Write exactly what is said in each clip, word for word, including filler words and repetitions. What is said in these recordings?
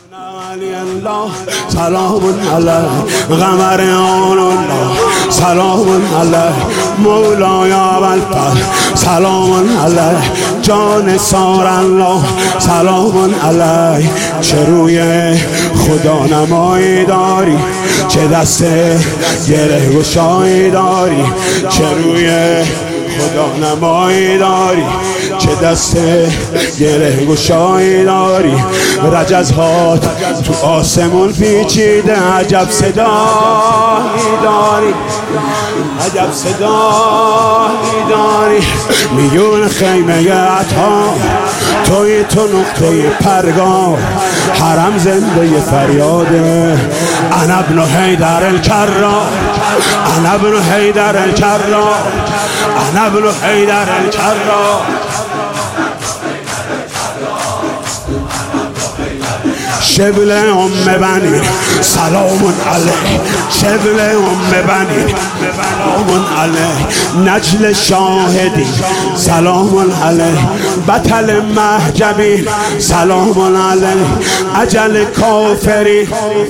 سلام علیه قمر آن الله، سلام علیه مولای ابوالفضل، سلام علیه جان سار الله، سلام علیه. چه روی خدا نمایی داری، چه دست گره گشایی داری، چه روی خدا نمایی داری، چه دست گره گشایی داری. رجزهات تو آسمون پیچیده، عجب صدایی داری، عجب صدایی داری. میون خیمه عطا توی تو نقطه پرگار، حرم زنده فریاده. انا ابن حیدر الکرار، انا ابن حیدر الکرار، انا ابن حیدر الکرار. شبل ام بنی سلام علیه، شبل ام بنی سلام علیه. نجل شاهدی سلام علیه، بطل محجبی سلام علیه. اجل کافری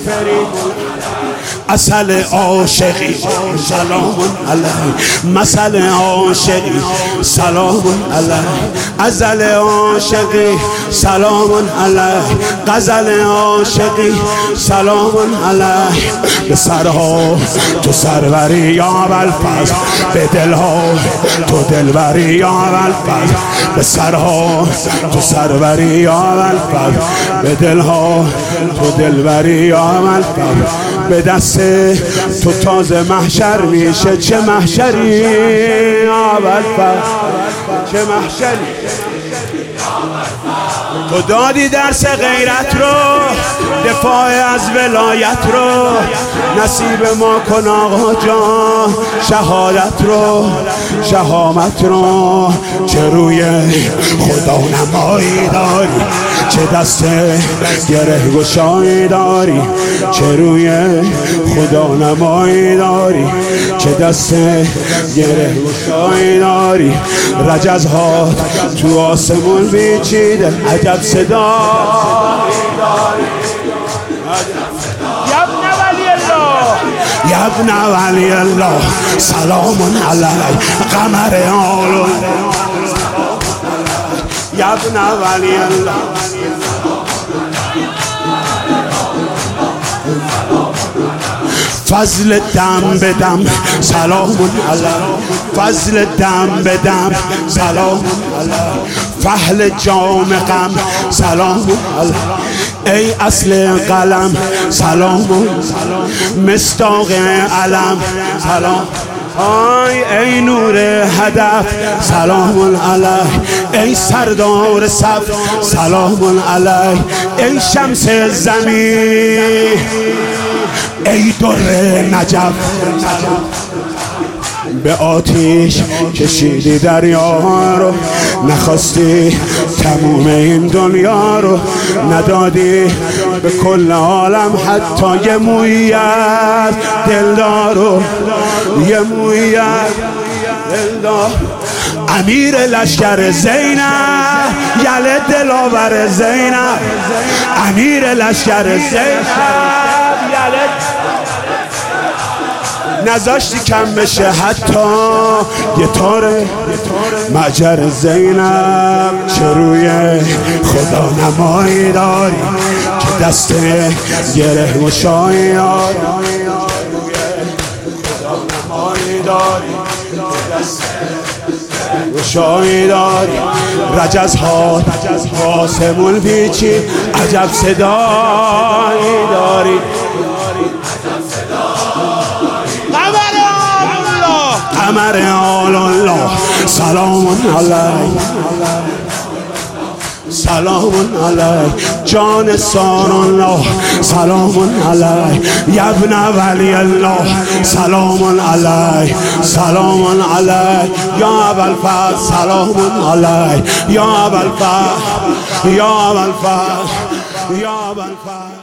اصل عاشقی سلام علیه، مثل عاشقی سلام علیه. ازل عاشقی سلام علیه، غزل عاشقی سلام علیه. به سرها تو سروری یا ابوالفضل، به دلها تو دلبری یا ابوالفضل. به سرها تو سروری یا ابوالفضل، به دلها تو دلبری یا ابوالفضل. به دست تو تازه محشر میشه، چه محشری ابوالفضل، چه محشری. تو دادی درس غیرت رو، دفاع از ولایت رو، نصیب ما کن آقا جان شهادت رو، شهامت رو. چه روی خدا نمایی داری، چه دست گره گشایی داری، چه روی خدا نمایی داری، چه دست گره گشایی داری. رجزهات تو آسمون بیچیده، عجب صدایی داری. یا ابن ولی الله، یا ابن ولی الله سلام علیه قمر آل الله، یا ابن ولی الله. فضل دم به دم سلام علیه، فضل دم به دم سلام علیه. فحل جام غم سلام علیه، ای اصل قلم سلام، مصداق علم سلام. آی ای نور هدف سلام علیه، ای سردار صف سلام علیه. ای شمس زمین، ای در نجف سلام. به آتیش کشیدی دریا رو، نخواستی تموم این دنیا رو، ندادی به کل عالم حتی یه مویت دلدار رو، یه مویت دلدار. امیر لشکر زینب، یله دلاور زینب، امیر لشکر زینب یله نذاشتی کم بشه حتی یه تاره معجر زینب. چه روی خدا نمایی داری، که دست گره گشایی داری، خدا نمایی داری، دست گشایی داری. رجزهات آسمون پیچی، عجب صدایی داری. قمر آل الله سلام علیه، سلام علیه جان سار الله، سلام علیه. یا ابن ولی الله سلام علیه، سلام علیه. یا ابوالفضل سلام علیه، یا ابوالفضل، یا ابوالفضل، یا ابوالفضل.